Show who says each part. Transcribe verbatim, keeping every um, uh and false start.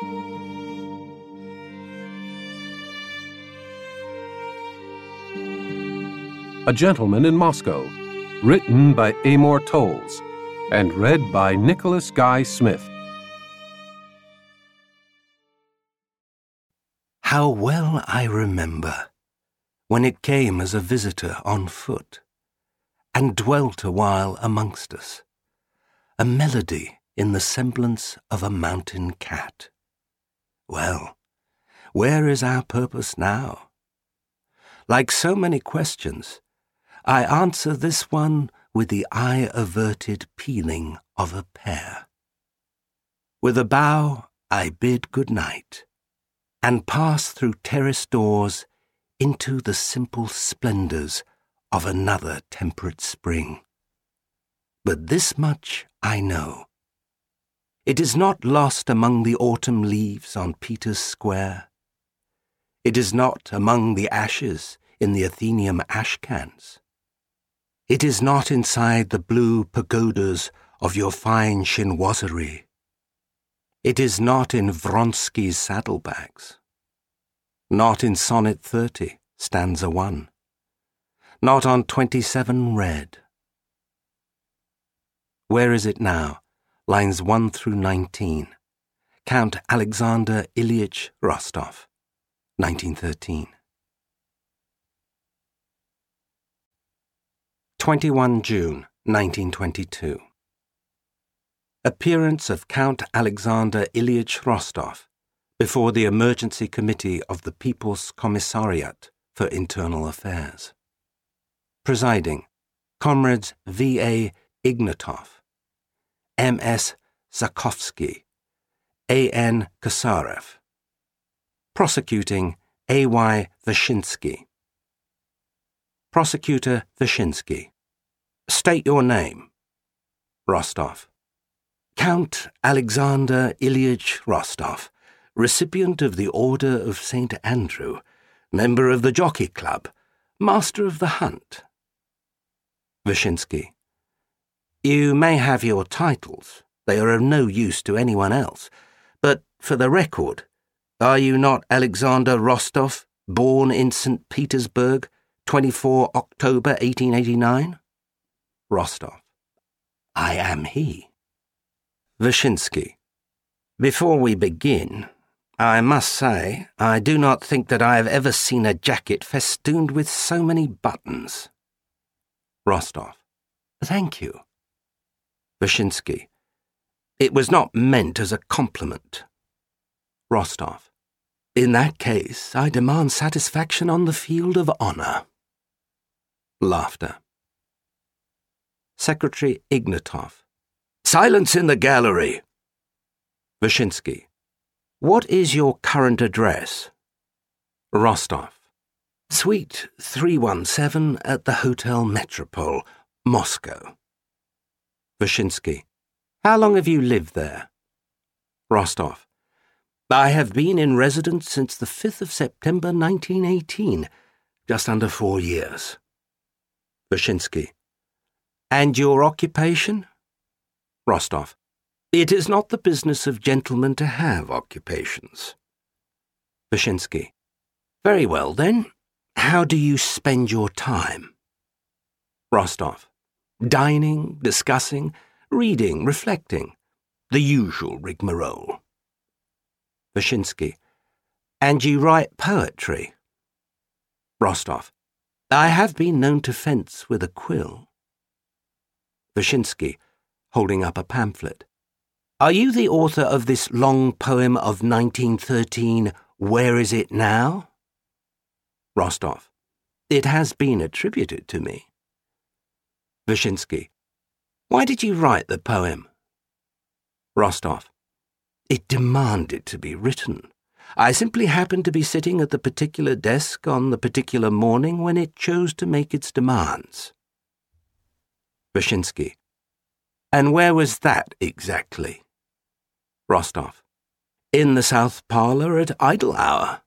Speaker 1: A Gentleman in Moscow, written by Amor Towles and read by Nicholas Guy Smith.
Speaker 2: How well I remember when it came as a visitor on foot, and dwelt a while amongst us, a melody in the semblance of a mountain cat. Well, where is our purpose now? Like so many questions, I answer this one with the eye-averted peeling of a pear. With a bow I bid good night, and pass through terrace doors into the simple splendours of another temperate spring. But this much I know. It is not lost among the autumn leaves on Peter's Square. It is not among the ashes in the Athenaeum ash-cans. It is not inside the blue pagodas of your fine chinoiserie. It is not in Vronsky's saddlebags. Not in Sonnet thirty, stanza one. Not on twenty-seven red. Where is it now? Lines one through nineteen. Count Alexander Ilyich Rostov, nineteen thirteen. twenty-first of June, nineteen twenty-two. Appearance of Count Alexander Ilyich Rostov before the Emergency Committee of the People's Commissariat for Internal Affairs. Presiding, Comrades V A Ignatov, M S Zakovsky, A N Kasarev. Prosecuting, A Y Vyshinsky. Prosecutor Vyshinsky. State your name. Rostov. Count Alexander Ilyich Rostov, recipient of the Order of Saint Andrew, member of the Jockey Club, master of the hunt. Vyshinsky. You may have your titles. They are of no use to anyone else. But, for the record, are you not Alexander Rostov, born in Saint Petersburg, the twenty-fourth of October, eighteen eighty-nine? Rostov. I am he. Vyshinsky. Before we begin, I must say I do not think that I have ever seen a jacket festooned with so many buttons. Rostov. Thank you. Vyshinsky. It was not meant as a compliment. Rostov. In that case, I demand satisfaction on the field of honour. Laughter. Secretary Ignatov. Silence in the gallery! Vyshinsky. What is your current address? Rostov. Suite three one seven at the Hotel Metropole, Moscow. Vyshinsky. How long have you lived there? Rostov. I have been in residence since the fifth of September nineteen eighteen, just under four years. Vyshinsky. And your occupation? Rostov. It is not the business of gentlemen to have occupations. Vyshinsky. Very well, then. How do you spend your time? Rostov. Dining, discussing, reading, reflecting. The usual rigmarole. Vyshinsky. And you write poetry? Rostov. I have been known to fence with a quill. Vyshinsky, holding up a pamphlet. Are you the author of this long poem of nineteen thirteen, Where Is It Now? Rostov. It has been attributed to me. Vyshinsky. Why did you write the poem? Rostov. It demanded to be written. I simply happened to be sitting at the particular desk on the particular morning when it chose to make its demands. Vyshinsky. And where was that exactly? Rostov. In the south parlour at idle hour.